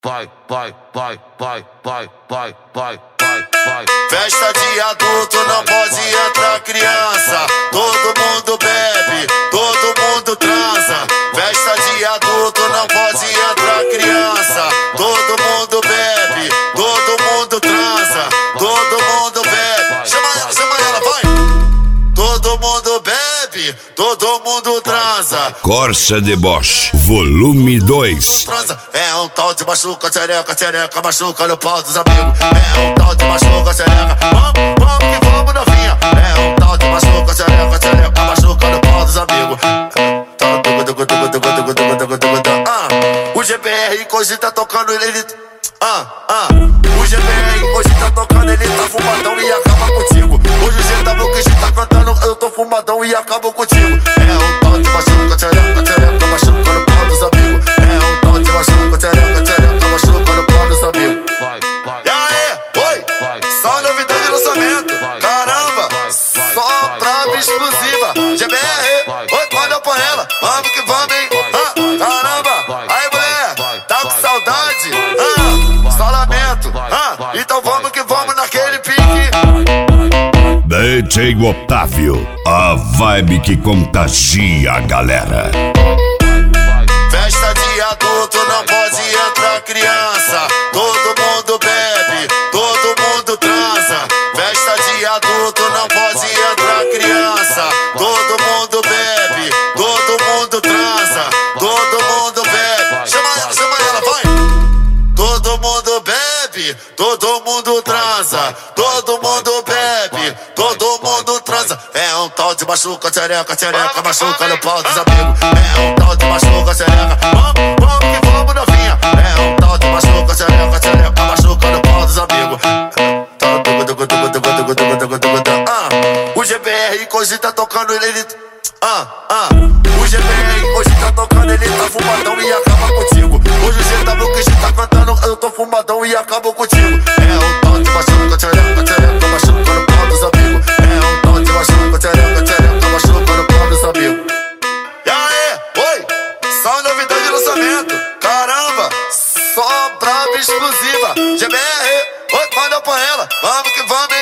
vai. Festa de adulto, não pode entrar criança. Todo mundo bebe, todo mundo transa. Festa de adulto, não pode entrar criança. Todo mundo bebe, todo mundo transa. Todo mundo bebe. Chama ela, vai. Todo mundo bebe, todo mundo transa. Corsa de Bosch, volume 2. É um tal de machuca, tchereca, tchereca, machuca no pau dos amigos. É um tal de machuca, tchereca, vamos que vamos novinha. É um tal de machuca, tchereca, tchereca, machuca no pau dos amigos. O GBR hoje tá tocando ele. O GBR hoje tá tocando, ele tá fumadão e acaba contigo. Hoje o GW que tá cantando, eu tô fumadão e acabo contigo. É um tal de machuca, tchereca, tchereca, machuca no pau dos amigos. É um tal de machuca, tchereca, tchereca, machuca no pau dos amigos. E aí, oi, só novidade de lançamento. Caramba, só brava exclusiva. GBR, oi, manda pra ela, vamos que vamos, hein. Caramba, aí mulher, tá com saudade? Só lamento, então vamos que vamos naquele pique. DJ Otávio, a vibe que contagia a galera. Festa de adulto, não pode entrar criança. Todo mundo bebe, todo mundo transa. Festa de adulto, não pode entrar criança. Todo mundo bebe, todo mundo transa. Todo mundo bebe. Chama ela, vai. Todo mundo bebe, todo mundo transa. Todo mundo bebe, todo mundo transa. É um tal de machuca, tchereca, tchereca, machuca no pau dos amigos. É um tal de machuca, tchereca, vamos que vamos novinha. É um tal de machuca, tchereca, tchereca, machuca no pau dos amigos. O GBR hoje tá tocando, ele. O GBR hoje tá tocando, ele tá fumadão e acaba contigo. Hoje o GW que tá cantando, eu tô fumadão e acabo contigo. É um tal de machuca, tchereca, tchereca, machuca no pau dos amigos. É um tal de machuca, tchereca, tchereca, machuca no pau dos amigos. E aí, oi, só novidade de lançamento. Caramba, só brava exclusiva. GBR, oi, manda pra ela, vamos que vamos, hein.